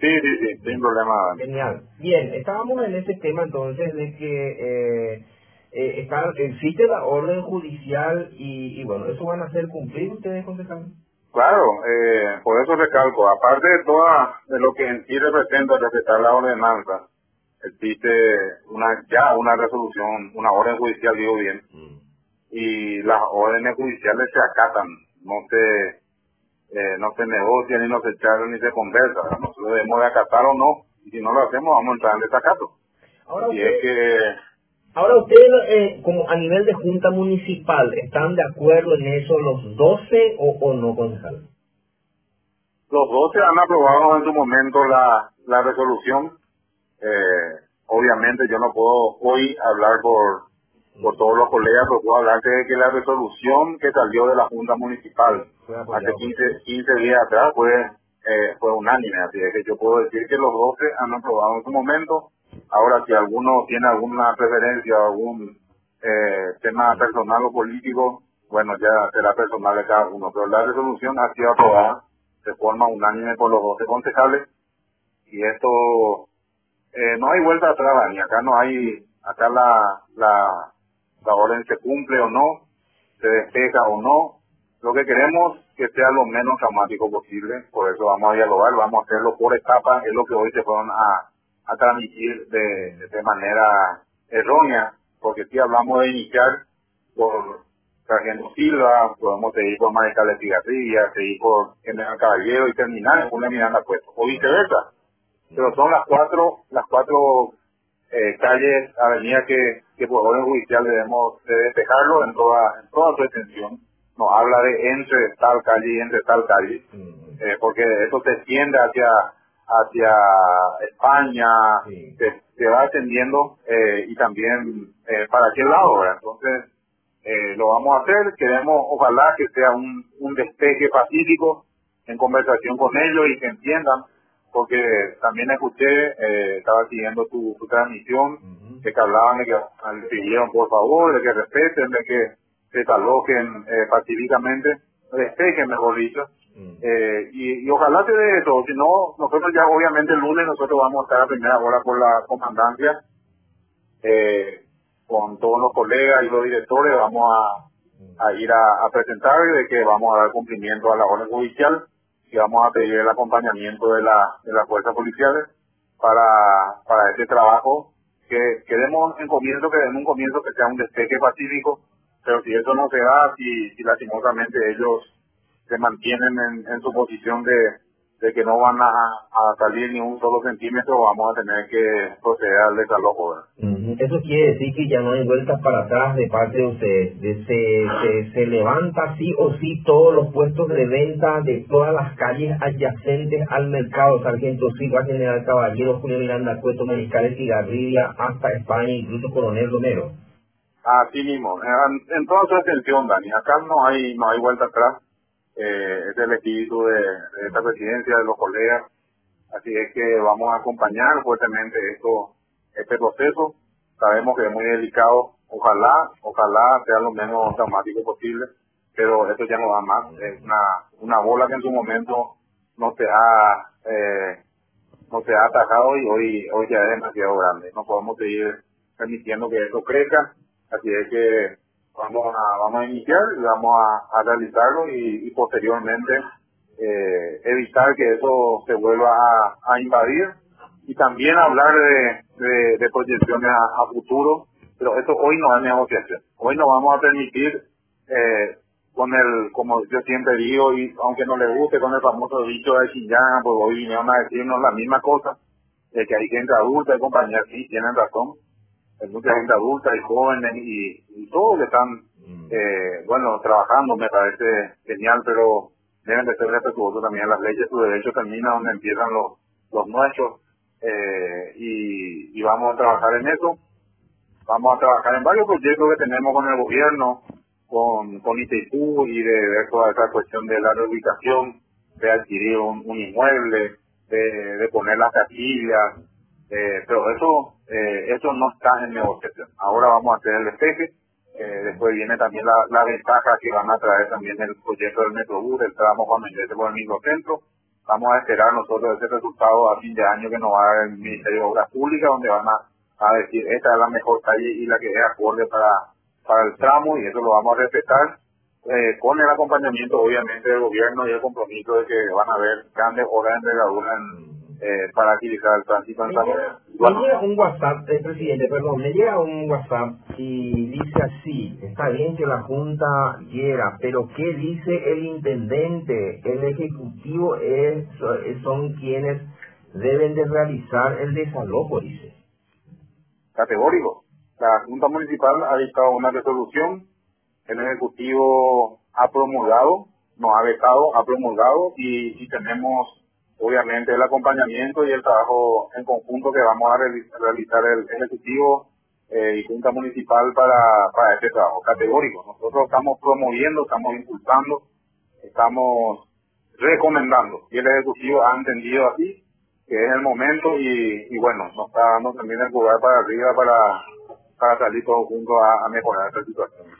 Sí, sin problema. Genial. Bien, estábamos en ese tema entonces de que existe la orden judicial y bueno, ¿eso van a hacer cumplir ustedes, concejal? Claro, por eso recalco, aparte de lo que en sí representa respetar la ordenanza, existe una resolución, una orden judicial, digo bien, y las órdenes judiciales se acatan, no se negocian ni no se charlan ni se conversa. Nosotros debemos de acatar o no, y si no lo hacemos vamos a entrar en desacato. Ahora Y es que Ahora ustedes, como a nivel de Junta Municipal, ¿están de acuerdo en eso los 12 o no, concejal? los 12 han aprobado en su momento la resolución. Obviamente yo no puedo hoy hablar por todos los colegas, pero puedo hablar de que la resolución que salió de la Junta Municipal hace 15 días atrás fue unánime, así es que yo puedo decir que los 12 han aprobado en su momento. Ahora, si alguno tiene alguna preferencia o algún tema personal o político, bueno, ya será personal de cada uno, pero la resolución ha sido aprobada de forma unánime por los 12 concejales, y esto no hay vuelta atrás, Dani. Acá la orden se cumple o no, se despeja o no. Lo que queremos que sea lo menos traumático posible, por eso vamos a dialogar, vamos a hacerlo por etapas, es lo que hoy se fueron a transmitir de manera errónea, porque si hablamos de iniciar por Sargento Silva, podemos seguir por Mariscal de Cigarrilla, seguir por General Caballero y terminar en una Miranda Puesto, o viceversa. Pero son las cuatro calles, avenidas que por orden judicial debemos de despejarlo en toda su extensión. Nos habla de entre tal calle y entre tal calle, porque eso se extiende hacia España, se va extendiendo, y también para aquel lado, ¿verdad? Entonces, lo vamos a hacer. Queremos, ojalá que sea un despeje pacífico en conversación con ellos y que entiendan, porque también escuché, estaba siguiendo tu transmisión, de que hablaban de que le pidieron por favor, de que respeten, de que se desalojen pacíficamente, despejen, mejor dicho, y ojalá se dé eso. Si no, nosotros ya obviamente el lunes nosotros vamos a estar a primera hora por la comandancia, con todos los colegas y los directores, vamos a ir a presentar de que vamos a dar cumplimiento a la orden judicial, y vamos a pedir el acompañamiento de las fuerzas policiales para este trabajo, que demos un comienzo que sea un despeje pacífico. Pero si eso no se da, si lastimosamente ellos se mantienen en su posición de que no van a salir ni un solo centímetro, vamos a tener que proceder al desalojo, ¿verdad? Eso quiere decir que ya no hay vueltas para atrás de parte de ustedes. Se levanta sí o sí todos los puestos de venta de todas las calles adyacentes al mercado Sargento Silva, General Caballero, Julio Miranda Cueto, Mariscal Cigarrilla, hasta España, incluso Coronel Romero. Así mismo, en toda su extensión, Dani. Acá no hay vuelta atrás. Es el espíritu de esta presidencia, de los colegas. Así es que vamos a acompañar fuertemente este proceso. Sabemos que es muy delicado. Ojalá sea lo menos traumático posible, pero esto ya no va más. Es una bola que en su momento no se ha atajado, y hoy ya es demasiado grande. No podemos seguir permitiendo que esto crezca. Así es que vamos a iniciar y vamos a realizarlo, y posteriormente evitar que eso se vuelva a invadir, y también hablar de proyecciones a futuro. Pero esto hoy no es negociación. Hoy no vamos a permitir, como yo siempre digo, y aunque no le guste, con el famoso dicho de Xinjiang, pues hoy vinieron a decirnos la misma cosa, de que hay gente adulta y compañía. Sí, tienen razón. Hay mucha gente adulta y jóvenes y todos que están, trabajando, me parece genial, pero deben de ser respetuosos también. Las leyes, su derecho termina donde empiezan los nuestros, y vamos a trabajar en eso. Vamos a trabajar en varios proyectos que tenemos con el gobierno, con ITQ, y de ver toda esa cuestión de la reubicación, de adquirir un inmueble, de poner las casillas, pero eso no está en negociación. Ahora vamos a hacer el despeje. Después viene también la ventaja que van a traer también el proyecto del Metrobús, el tramo cuando ingrese por el microcentro, vamos a esperar nosotros ese resultado a fin de año que nos va a dar el Ministerio de Obras Públicas, donde van a decir esta es la mejor calle y la que es acorde para el tramo, y eso lo vamos a respetar, con el acompañamiento obviamente del gobierno y el compromiso de que van a haber grandes obras de envergadura para agilizar el tránsito en San José. Me llega un WhatsApp, presidente, perdón, me llega un WhatsApp y dice así: está bien que la Junta quiera, pero ¿qué dice el intendente? El ejecutivo son quienes deben de realizar el desalojo, dice. Categórico. La Junta Municipal ha dictado una resolución, el Ejecutivo ha promulgado, nos ha vetado, ha promulgado, y tenemos obviamente el acompañamiento y el trabajo en conjunto que vamos a realizar el Ejecutivo y Junta Municipal para este trabajo. Categórico. Nosotros estamos promoviendo, estamos impulsando, estamos recomendando, y el Ejecutivo ha entendido así que es el momento, y bueno, nos está dando también el lugar para arriba para salir todos juntos a mejorar esta situación.